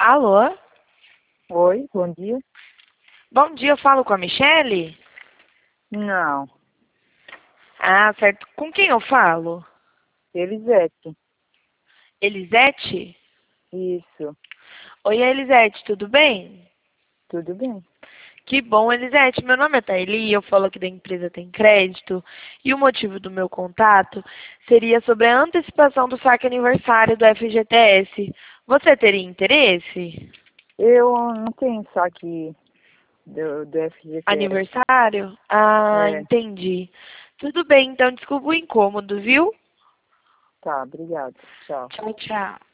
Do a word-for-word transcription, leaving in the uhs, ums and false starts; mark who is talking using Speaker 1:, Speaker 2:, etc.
Speaker 1: Alô?
Speaker 2: Oi, bom dia.
Speaker 1: Bom dia, eu falo com a Michele?
Speaker 2: Não,
Speaker 1: Ah, certo. Com quem eu falo?
Speaker 2: Elisete.
Speaker 1: Elisete?
Speaker 2: Isso,
Speaker 1: Oi, Elisete, tudo bem?
Speaker 2: tudo bem.
Speaker 1: Que bom, Elisete. Meu nome é Taili, eu falo aqui da empresa Tem Crédito. E o motivo do meu contato seria sobre a antecipação do saque aniversário do F G T S. Você teria interesse?
Speaker 2: Eu não tenho saque do, do F G T S.
Speaker 1: Aniversário? Ah,
Speaker 2: É,
Speaker 1: entendi. Tudo bem, então desculpa o incômodo, viu?
Speaker 2: tá, obrigado. Tchau.
Speaker 1: Tchau, tchau.